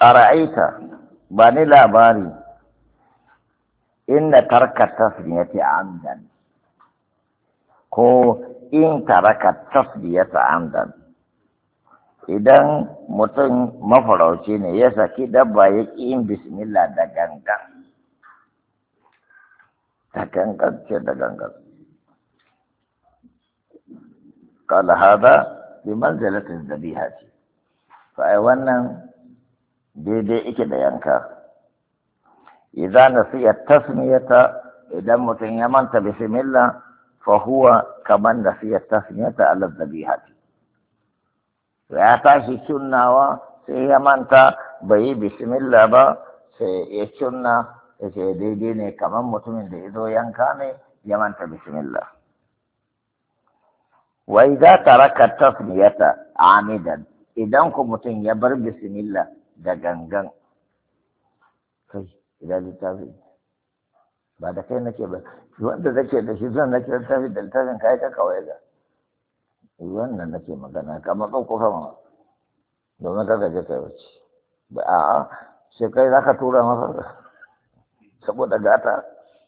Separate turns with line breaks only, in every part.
ara'aita ba ni labari inda tarka tasbiyati amdan ko in taraka tasbiyata amdan idan mutum mafarauci ne ya saki dabba ya ƙi yin bismillah da gangan ce da gangan kala hada bi manzilatin zabiha ce fa ai wannan daidai ike da yanka idan nasiya tasmiyata idan mutum ya manta bismillah fa huwa kaman nasiya tasmiyata ala zabihati ya tashi cunnawa sai ya manta bai yi bismillah ba sai ya cunna ya ce daidai ne kamar mutumin da ya zo yanka ne ya manta bismillah wa idza taraka tasmiyata amidan idan ku mutum ya bar bismillah da gangan kai idan littafi ba da kai nake ba wanda nake da shi zan nake littafi da littafin kai ka kawai ga wannan nake magana kamar ɗauko sama domin ka gaje kai wuce ba a'a sai kai za ka tura masa saboda gata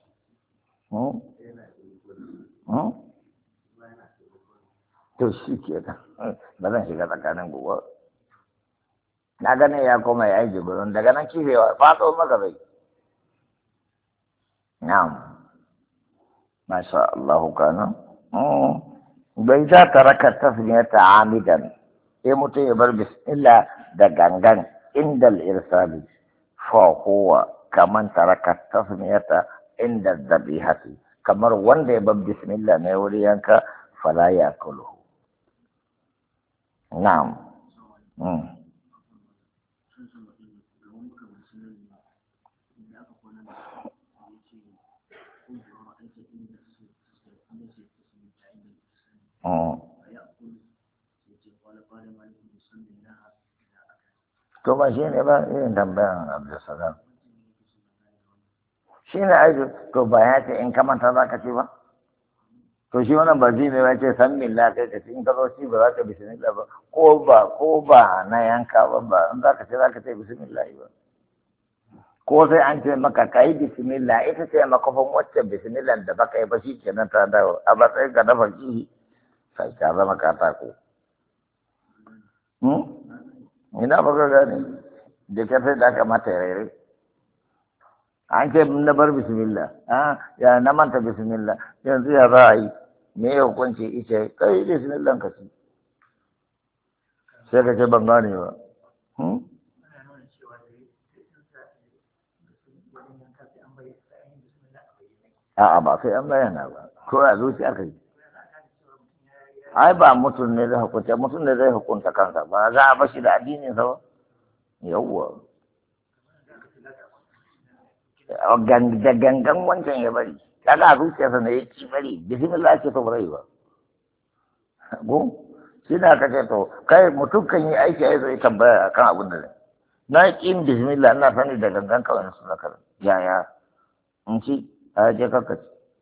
to shi ke nan ba zan shiga tsakanin gobe na gane ya koma ya yi jibirin daga nan kifewa faɗo maka bai na'am masha Allahu kana bai za ta raka tasmiyata amidan sai mutum ya bar bismillah da gangan inda al-irsali fa huwa kaman taraka tasmiyata inda dhabihati kamar wanda ya bar bismillah ne wuri yanka fala yakulu na'am to ba shi ne ba irin tambayan Abdulsalam shi ne aiki to ba ya ce in kamanta za ka ce ba to shi wannan ba shi ne ya ce san milla kai ka ce in ka zo shi ba za ka bismillah ba ko ba na yanka ba in za ka ce bismillah ba ko sai an ce maka ka yi bismillah ita ce makafin wacce bismillah da baka yi ba shi kenan ta dawo a matsayin ka dafa kihi sai ka zama katako ina ba ka gane da ka sai da aka mata rere an ce na bar bismillah ya na manta bismillah yanzu ya za a yi me ya hukunci ita kai bismillah ka ci sai ka ce ban gane ba a'a ba sai an bayyana ba ko a zuciya ka yi ai ba mutum ne zai hukunta mutum ne zai hukunta kansa ba za a bashi da addinin sa ba yawwa da gangan wancan ya bari kaga a zuciyarsa ne ya ci bari bismillah ce to bai ba go shi na kace to kai mutum kan yi aiki ai zai tambaya akan abin da na kin bismillah ina sani da gangan kawai su zaka yaya in ci a je kaka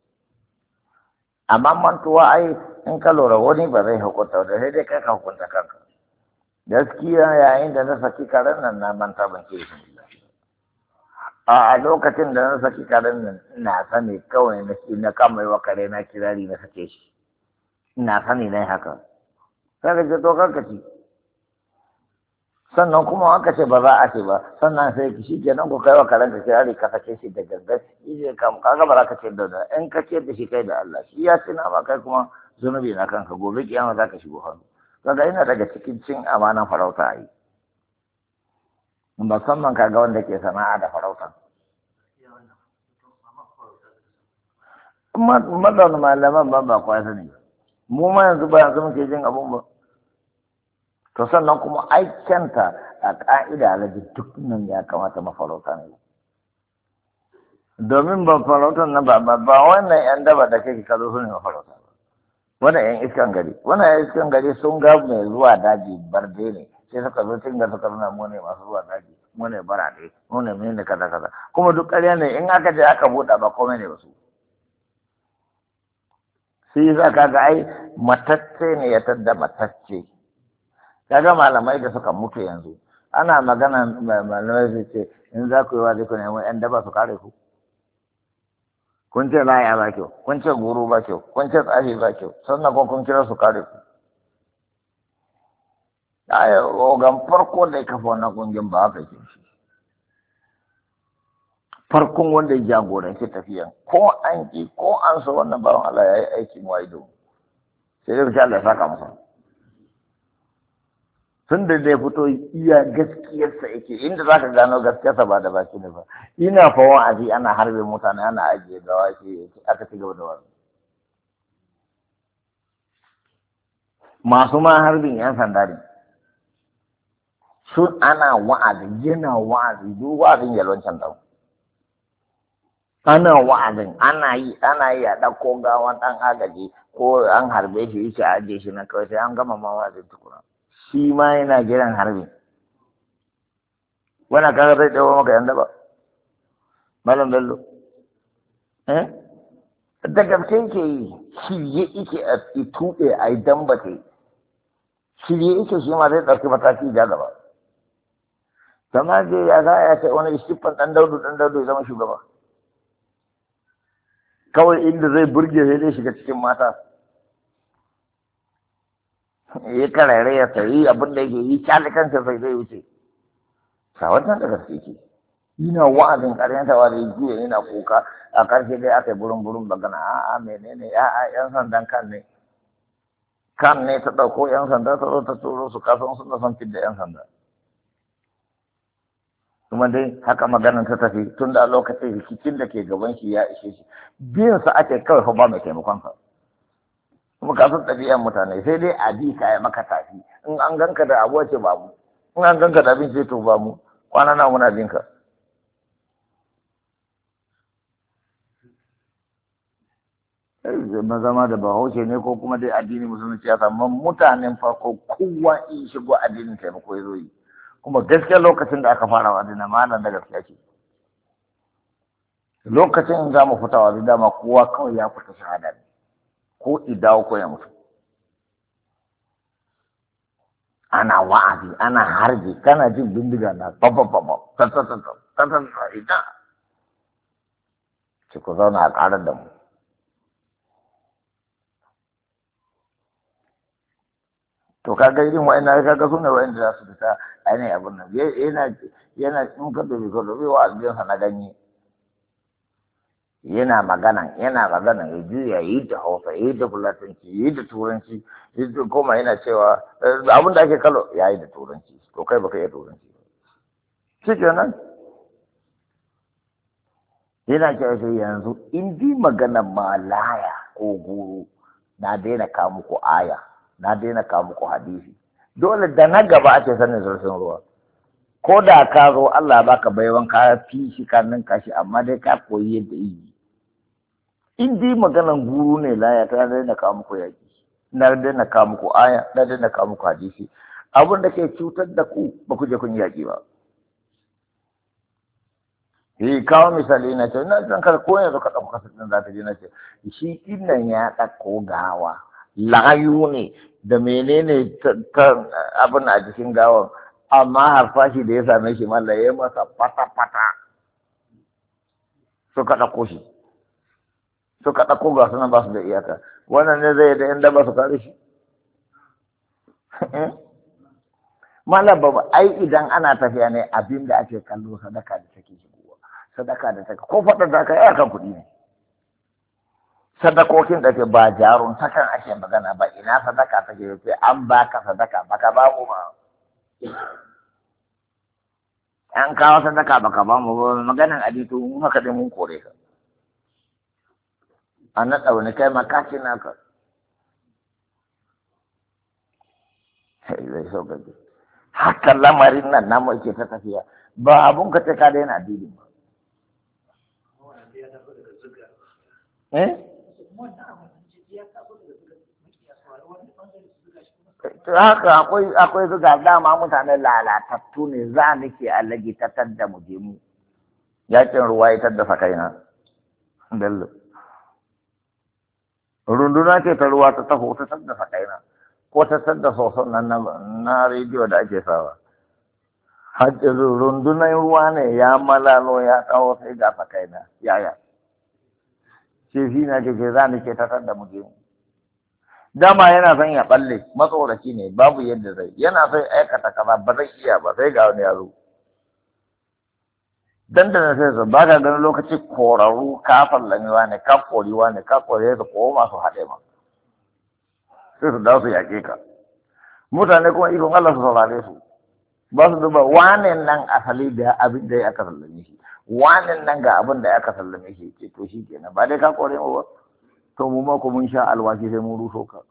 amma mantuwa ai in ka lura wani ba zai hukunta da sai dai kai ka hukunta kanka gaskiya yayin da na saki karen nan na manta ban ce bismillah a lokacin da na saki karen nan ina sani kawai na kama yi wa kare na kirari na sake shi ina sani na haka sai ka ce to kanka ci sannan kuma aka ce ba za a ce ba sannan sai ki shi kenan ku kai wa karen ka kirari ka sake shi da gangan shi ne kaga ba za ka ce da in ka ce da shi kai da Allah shi ya ce na ba kai kuma zunubi na kanka gobe kiyama za ka shigo hannu kaga ina daga cikin cin amanan farauta a yi musamman kaga wanda ke sana'a da farauta mazauna malaman ba kwa sani mu ma yanzu ba yanzu muke jin abun ba to sannan kuma aikanta a ƙa'ida alaji duk nan ya kamata mafarauta ne domin ba farautar na ba wannan yan daba da kake kazo su ne mafarauta ba wannan yan iskan gari sun ga mai zuwa daji barde ne sai suka zo cin da suka nuna mu ne masu zuwa daji mu ne barade mu ne mene kaza kuma duk ƙarya ne in aka je aka buɗa ba komai ne ba su sai za ka ga ai matacce ne ya tadda matacce kaga malamai da suka mutu yanzu ana magana malamai su ce in za ku yi wazi ku nemi yan daba su kare ku. Kun ce laya ba kyau, kun ce guru ba kyau, kun ce tsafi ba kyau, sannan kuma kun kira su kare ku. Ai, ogan farko da ya kafa wannan kungiyar ba haka ke shi. Farkon wanda ya jagoranci tafiyan, ko an ki ko an so wannan bawan Allah ya yi aikin waido. Sai dai Allah ya saka masa. Tun da zai fito iya gaskiyarsa yake, inda za ka gano gaskiyarsa ba da baki ne ba. Ina fa wa'azi ana harbe mutane ana ajiye gawa ke aka ci gaba da wa'azi. Masu ma harbin 'yan sanda ne. Sun ana wa'azi, yana wa'azi, duk wa'azin yalwancan ɗau. Ana wa'azin, ana yi a ɗauko gawan ɗan agaji ko an harbe shi yake a ajiye shi na kawai sai an gama ma wa'azin tukuna. Shi ma yana jiran harbi. Wani kaga zai ɗawo maka yan daba. Malam Bello. Da gaske yake yi, shirye yake a tuɓe a yi dambate. Shirye yake shi ma zai ɗauki mataki ja gaba. Kama je ya za ya ce wani siffan ɗan daudu ya zama shugaba. Kawai inda zai burge sai dai shiga cikin mata. Ya karare ya sayi abin da yake yi kyale kansa sai zai wuce. Sawancan da gaske ke. Ina wa'azin ƙaryanta wa da juya yana kuka a ƙarshe dai aka yi burin bagana a'a menene a'a yan sandan kan ne. Kan ne ta ɗauko yan sanda ta zo ta turo su kasan suna son fidda yan sanda. Kuma dai haka maganar ta tafi tun da lokacin rikicin da ke gaban shi ya ishe shi. Biyansa ake kawai fa ba mai taimakonsa. Kuma ka san ɗabi'an mutane sai dai a bi ka maka tafi in an ganka da abuwa ce ba mu in an ganka da abin ce to ba mu kwana na muna binka. Zama da bahaushe ne ko kuma dai addini musulunci ya samu mutanen farko kowa in shigo addinin taimako ya zo yi kuma gaskiya lokacin da aka fara wa dina malam da gaskiya ce lokacin in za mu fita wa dama kowa kawai ya fita shahada ne ko idawo ko ya mutu ana wa'azi ana harbi kana jin bindiga na babba ina ce ku zauna a ƙarar da mu to kaga irin wa'annan kaga sune wa'anda za su fita ainihin abin nan yana in ka dubi wa'azinsa na ganye yana magana ya juya yi da hausa yi da fulatanci yi da turanci koma yana cewa abin da ake kallo ya yi da turanci to kai baka iya turanci shi kenan yana cewa sai yanzu in bi maganar malaya ko guru na daina kawo muku aya na daina kawo muku hadisi dole da na gaba ake sanin zurfin ruwa ko da ka zo Allah baka baiwan ka fi shi kannin kashi amma dai ka koyi yadda yi in dai maganan guru ne laya ta daina kawo muku yaki na daina kawo muku aya na daina kawo muku hadisi abin da ke cutar da ku ba ku je kun yaki ba kawo misali na ce na san kar ko yanzu ka ɗauka kasar ɗin za ta je na ce shi innan ya ɗauko gawa layu ne da menene ta abin a jikin gawan amma harfashi da ya same shi malla ya masa fata-fata suka ɗauko shi suka ɗauko ga suna ba su da iyaka wannan ne zai da inda ba su kare shi malla ba ai idan ana tafiya ne abin da ake kallo sadaka da take shigowa sadaka da take ko faɗa da aka yi akan kuɗi ne sadakokin da ke ba jarun takan ake magana ba ina sadaka take sai an baka sadaka baka ba mu ba an kawo sadaka baka ba mu ba maganan adito mun haka dai mun kore ka an naɗa wani kai makaci naka zai so gaji haka lamarin nan namu ke ta tafiya ba abun ka ce ka daina addini ba haka akwai zuga dama mutane lalatattu ne za nake allage tattar da mu je mu yakin ruwa ya taddasa kaina bello runduna ce ta ruwa ta taho ta taddasa kaina ko ta taddasa soson nan na rediyo da ake sawa hajjiru rundunar ruwa ne ya malalo ya kawo sai ga fakaina yaya shi na ke za ni ke tatar da muje dama yana son ya balle matsoraci ne babu yadda zai yana son aikata kaza ba zai iya ba sai ga wani yaro dandana sai su ba ka ganin lokaci korarru ka fallamewa ne ka koriwa ne ka kore su koma su haɗe ma sai su dawo su yaƙe ka mutane kuma ikon Allah su saurare su ba su duba wane nan asali da abin da ya aka sallame shi wane nan ga abin da ya aka sallame shi ce to shi kenan ba dai ka kore mu ba to mu ma ku mun sha alwashi sai mun ruso ka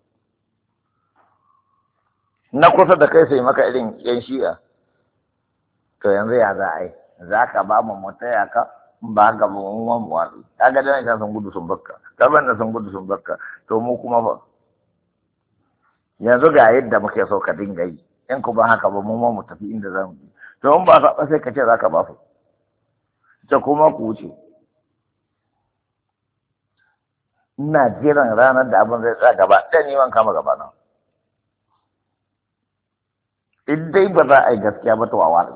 na kusa da kai sai maka irin yan shi'a to yanzu ya za a yi za ka ba mu mutaya ka ba ga mu mu watsi kaga da nan sun gudu sun bakka kaban da sun gudu sun bakka to mu kuma fa yanzu ga yadda muke so ka dinga yi in ku ba haka ba mu ma mu tafi inda za mu yi to in ba ka sai ka ce za ka ba su ta kuma ku wuce ina jiran ranar da abin zai tsaya gaba ɗaya neman kama gaba nan in dai ba za a yi gaskiya ba to a wari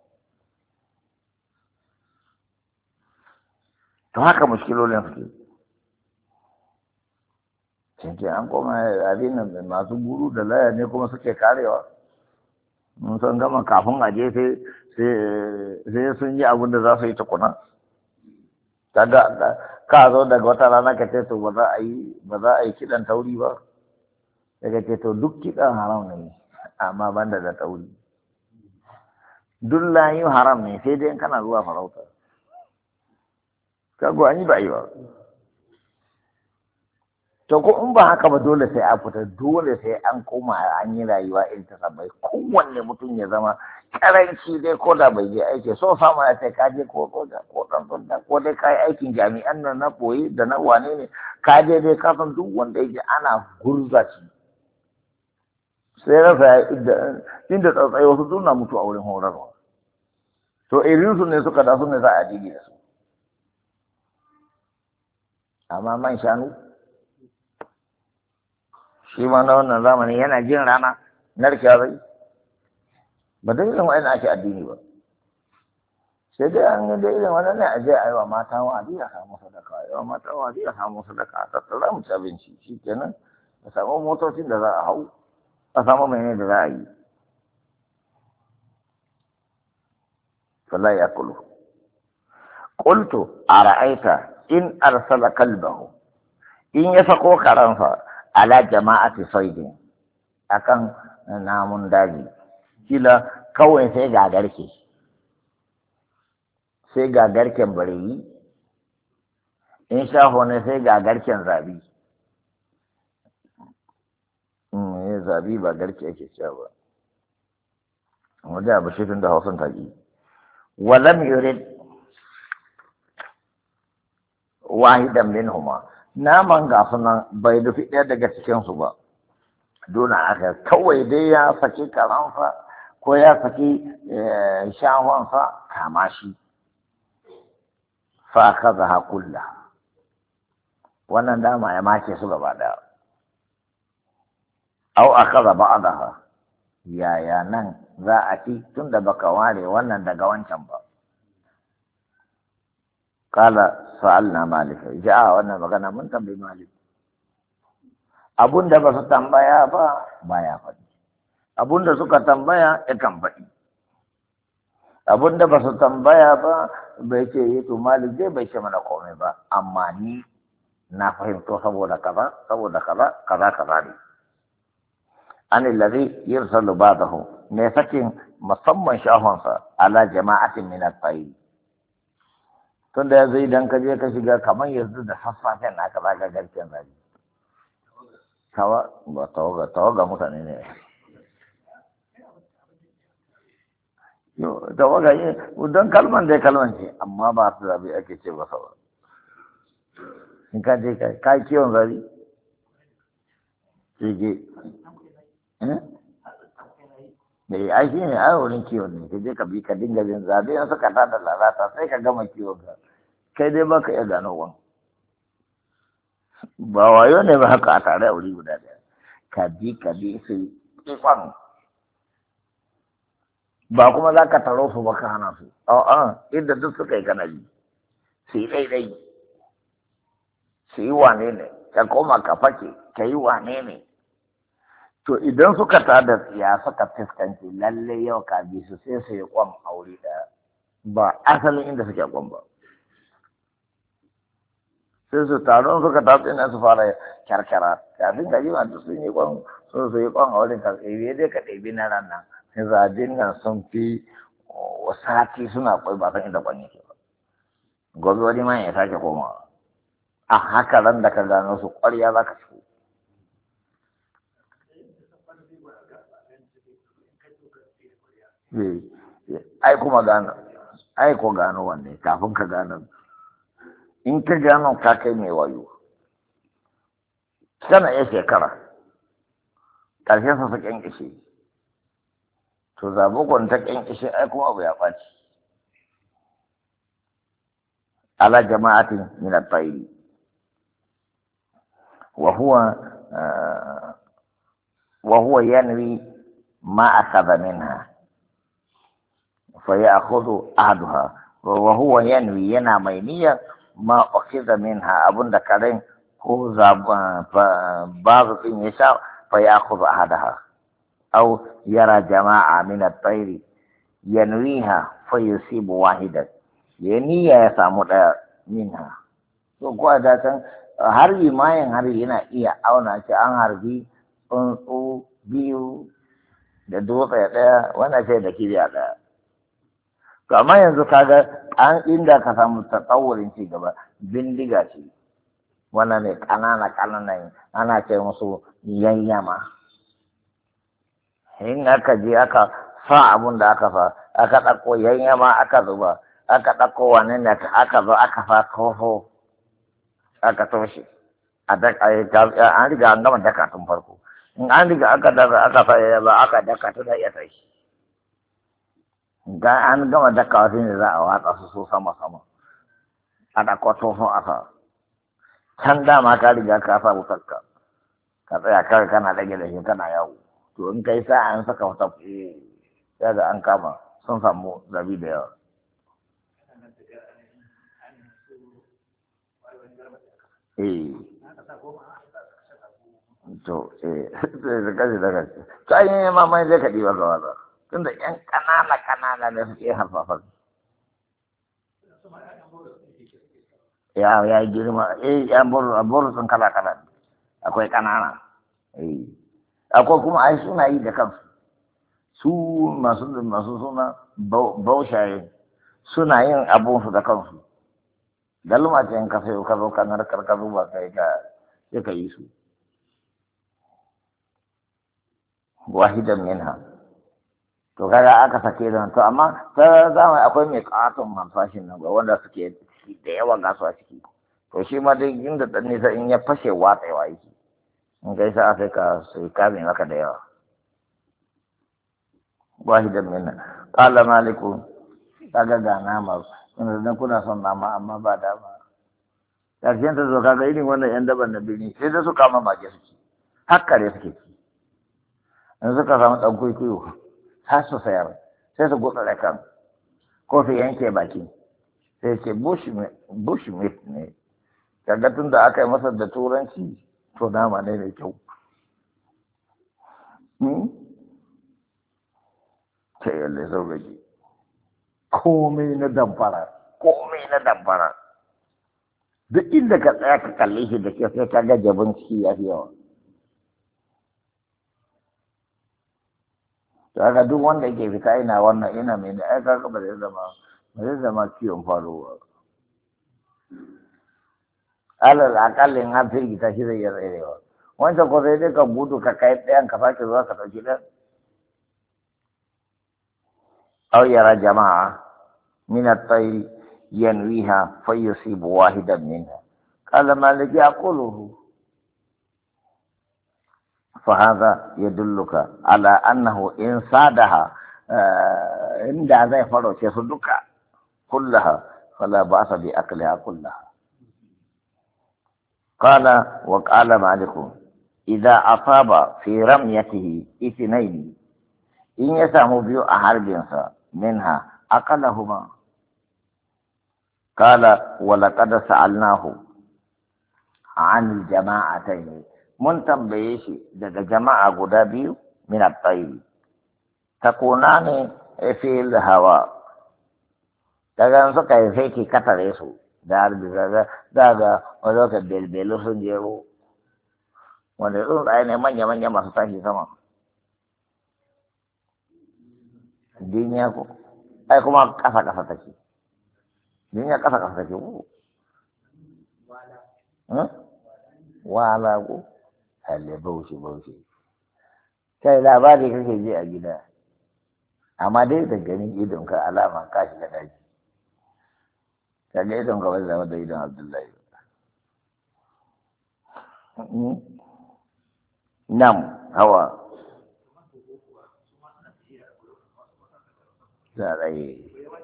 to haka mushkilolin suke cinke an koma abin nan masu guru da laya ne kuma suke karewa mun san gama kafin a je sai sun yi abin da za su yi tukuna kaga ka zo daga wata rana ka ce to ba za a yi kiɗan tauri ba daga ce to duk kiɗan haram ne amma banda da tauri duk layin haram ne sai dai kana zuwa farauta kago an yi ba yi ba to ko in ba haka ba dole sai a fita dole sai an koma an yi rayuwa irin ta sabai kowanne mutum ya zama karanci dai ko da bai je aiki so samu ya sai ka je ko soja ko dan sanda ko dai kai aikin jami'an nan na koyi da na wane ne ka je dai ka san duk wanda yake ana gurza shi sai rasa inda tsautsayi wasu suna mutu a wurin horarwa to irin su ne suka da su ne za a digi da su amma man shanu shi ma na wannan zamani yana jin rana narkewa zai ba da irin wa'ina ake addini ba sai dai an yi da irin wannan ne a je a yi wa mata wa'adi a samu sadaka a yi wa mata wa'adi a samu sadaka a tattara mu ci abinci shi kenan a samu motocin da za a hau a samu mai da za a yi fala ya kulu qultu ara'aita in arsala kalbahu in ya sako karansa ala jama'ati saidin akan namun daji kila kawai sai ga garken bareyi in shaho ne sai ga garken zabi zabi ba garke ake cewa ba wajen abu shi tun da hausan taƙi walam yurid wahidan minhuma naman gasu nan bai dufi ɗaya daga cikinsu ba dole aka kawai dai ya saki karansa ko ya saki shahonsa kama shi fa kaza hakulla wannan dama ya mace su gaba ɗaya au akaza ba'daha yaya nan za a ci tunda baka ware wannan daga wancan ba kala sa'alna malika ja'a wannan magana mun tambayi malik abunda ba su tambaya ba baya faɗi abunda suka tambaya ya kan faɗi abunda ba su tambaya ba bai ce yi to malik zai bai ce mana komai ba amma ni na fahimto saboda kaza kaza ne an alladhi yursalu ba'dahu ne sakin musamman shahonsa ala jama'atin min at-tayyib tunda yanzu idan ka je ka shiga kamar yanzu da sassafen aka zaga garken zabi tawaga mutane ne tawaga yi don kalman dai kalman ce amma ba su zabi ake ce ba sawa in ka je ka yi kiwon zabi ke ai shi ne ai wurin kiwon ne ka je ka bi ka dinga jin zabe in suka tada lalata sai ka gama kiwon ka kai dai baka iya gano wani ba wayo ne ba haka a tare a wuri guda ɗaya ka bi su ikon ba kuma za ka taro su ba ka hana su a'a inda duk suka yi kana ji su yi daidai su yi wane ne ka koma ka fake ka yi wane ne to idan suka tada tsiya suka fuskanci lalle yau ka bi su sai su yi kwan aure ɗaya ba asalin inda suke kwan ba sai su taron suka tafi na su fara kyarkyara kafin ka jima da sun yi kwan sun su yi kwan aure ka ɗebi dai ka ɗebi na ran nan sai zajin nan sun fi sati suna kwai ba san inda kwan yake ba gobe wani ma ya sake komawa a haka ran da ka gano su ƙwarya za ka shigo ai kuma gano ai ko gano wanne kafin ka gano in ka gano ka kai mai wayo kana iya shekara ƙarshen sa su ƙyanƙyashe to zabukon ta ƙyanƙyashe ai kuma abu ya ɓaci ala jama'atin min at-tayri وهو ينوي ما أخذ منها فيأخذ أحدها وهو ينوي ينامينيا ما أخذ منها أبن ذكرين هو بعض النساء فيأخذ أحدها أو يرى جماعة من الطير ينويها فيصيب واحدا ينيا يسامو منها وقال ذاتن harbi mayan harbi yana iya auna shi an harbi tsuntsu biyu da dutse ɗaya wannan sai da kibiya ɗaya to amma yanzu kaga an inda ka samu tsawurin ci gaba bindiga ce wannan ne ƙanana ana ce musu yayyama in aka je aka sa abun da aka sa aka ɗauko yayyama aka zuba aka ɗauko wani ne aka zo aka sa kofo aka toshe an riga an gama daka tun farko in an riga aka sa ba aka daka tun da iya tashi ga an gama daka wasu ne za a watsa su so sama a ɗauko tofon a sa can dama ka riga ka sa wutarka ka tsaya kawai kana ɗage da shi kana yawo to in kai sa an saka wata ya ga an kama sun samu zabi da yawa to da kashi to an yi mamaye zai kaɗi ba ga wasa tunda yan ƙanana da suke harfafar ya girma yan buru sun kala akwai ƙanana akwai kuma ai suna yi da kansu su masu suna baushaye suna yin abunsu da kansu dalma ce in ka sayo ka zo ka narkar ka zuba kai ka yi su wahidan minha to kaga aka sake da to amma ta zama akwai mai katon manfashin nan wanda suke da yawa gasu a ciki to shi ma dai inda dan nisa in ya fashe watsewa yake in kai sa sai ka sai kame maka da yawa wahidan minha qala maliku kaga ga nama dan kuna son nama amma ba dama ƙarshen ta zo kaga irin wannan yan daban na birni sai da su kama mage suke hakkare suke ci in suka samu ɗan kwaikwayo har su sayar sai su gutsa da kan ko su yanke baki sai ce bushmeat ne kaga tun da aka yi masa da turanci to nama ne mai kyau sai yalle sau gaji komai na damfara duk inda ka tsaya ka kalle shi da ke sai ka ga jabin ciki ya fi yawa kaga duk wanda yake fita ina wannan ina mai da ai kaga ba zai zama kiwon faruwa alal akallin an firgita shi zai iya tserewa wancan ko sai dai ka gudu ka kai ɗayan ka sake zuwa ka ɗauki ɗan أو يرى جماعة من الطير ينويها فيصيب واحدا منها قال مالك يأكله فهذا يدلك على أنه إن صادها عند ذي فرو يصدك كلها فلا بأس بأكلها كلها قال وقال مالك إذا أصاب في رميته اثنين in ya samu biyu a harbinsa minha aqalahuma qala wa laqad sa'alnahu an jama'atayn mun tambaye shi daga jama'a guda biyu min at-tayr takunani fil hawa daga suka yi sai ki katare su da harbi daga wanda ka belbelo sun jero wanda tsuntsaye ne manya-manya masu tashi sama duniya ko ai kuma kasa-kasa take duniya kasa-kasa take ko wala ko halle bauchi kai labari kake ji a gida amma dai da ganin idon ka alama ka shiga daji kaga idon ka bai zama da idon Abdullahi nam hawa zarai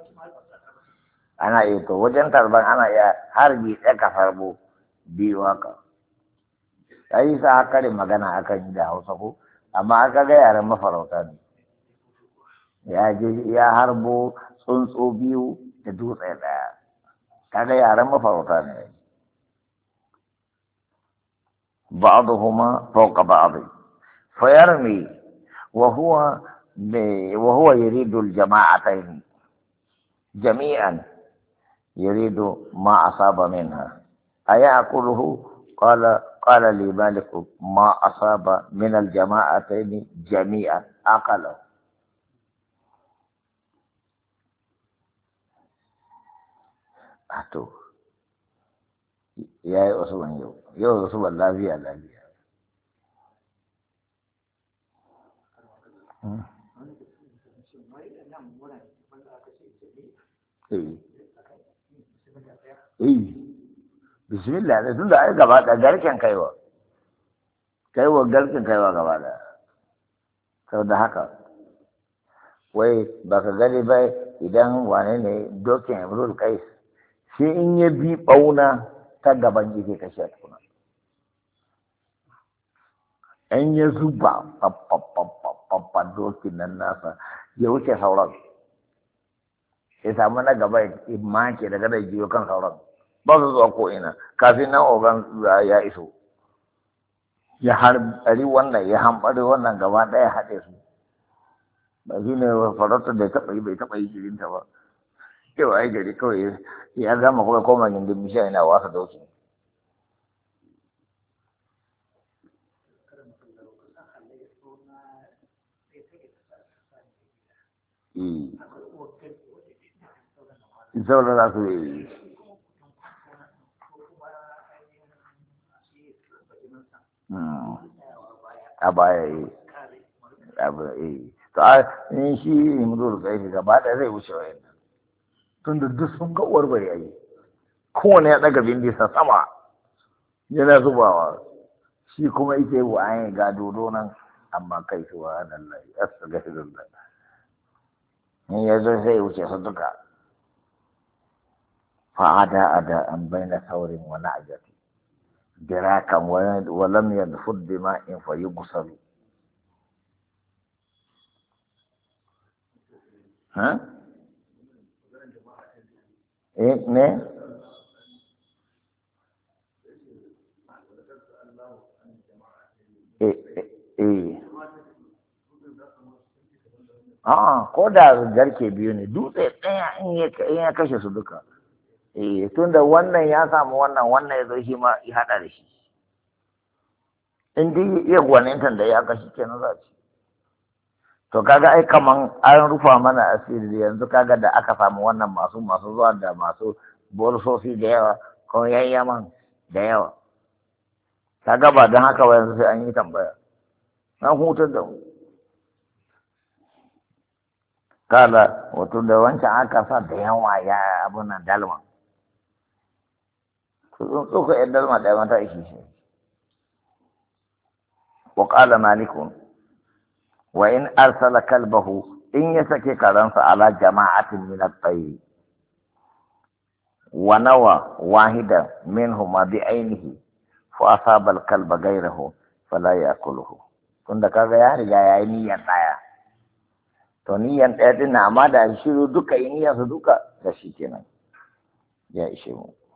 ana iya to wajen tarban ana iya harbi ɗaya ka farbo biyu haka yi sa karin magana akan yi da Hausa ko amma aka ga yaren mafarauta ne ya harbo tsuntsu biyu da dutse ɗaya kaga yaren mafarauta ne ba'dhuma fawqa ba'd fayarmi wa huwa yuridu al-jama'atayn jami'an yuridu ma asaba minha ayaquluhu qala li malik ma asaba min al-jama'atayn jami'an aqala ato yayi usman yau usman lafiya bismillah da tunda ai gaba da garken kaiwa garken kaiwa gaba da sau da haka wai baka gani ba idan wane ne dokin imrul kais shi in ya bi bauna ta gaban yake kashe a tukuna in ya zuba babban dokin nan nasa ya wuce sauran ya samu na gaba ya make daga da jiyo kan sauran ba su zuwa ko'ina kafin nan ogan ya iso ya harbari wannan ya hambari wannan gaba ɗaya haɗe su ba shi ne farautar da bai taɓa yi jirinta ba yau ai gari kawai ya gama kuma koma gindin bishiya yana wasa doki sauran za su yi a baya yi to a in shi imrul kai gaba ɗaya zai wuce wa yanzu tun da duk sun ga uwar bari ayi kowane ya ɗaga bindisa sama yana zubawa shi kuma ike wa an ga dodo nan amma kai su wa Allah astaghfirullah in ya zo sai wuce su duka fa'ada an baina saurin wa na'jati dirakan wa lam yadfud bima'in fa yughsal ha ne ko da garke biyu ne dutse ɗaya in ya kashe su duka tunda wannan ya samu wannan ya zo shi ma ya haɗa da shi in dai iya gwanintan da ya kashe kenan za ci to kaga ai kaman an rufa mana asiri yanzu kaga da aka samu wannan masu zuwa da masu borsosi da yawa ko yayyaman da yawa kaga ba don haka ba yanzu sai an yi tambaya an hutar da mu kala wato da wancan aka sa da yawa ya abun nan dalma sun tsoka yan dalma da yawan ta ishi shi wa qala malikun wa in arsala kalbahu in ya sake karansa ala jama'atin min at-tayr wa nawa wahidan minhuma bi ainihi fa asaba al-kalba ghayrahu fala ya'kuluhu tunda kaga ya riga yayi niyyar daya to niyan ɗaya din na amma da shiru duka yi niyan su duka da shi kenan ya ishe mu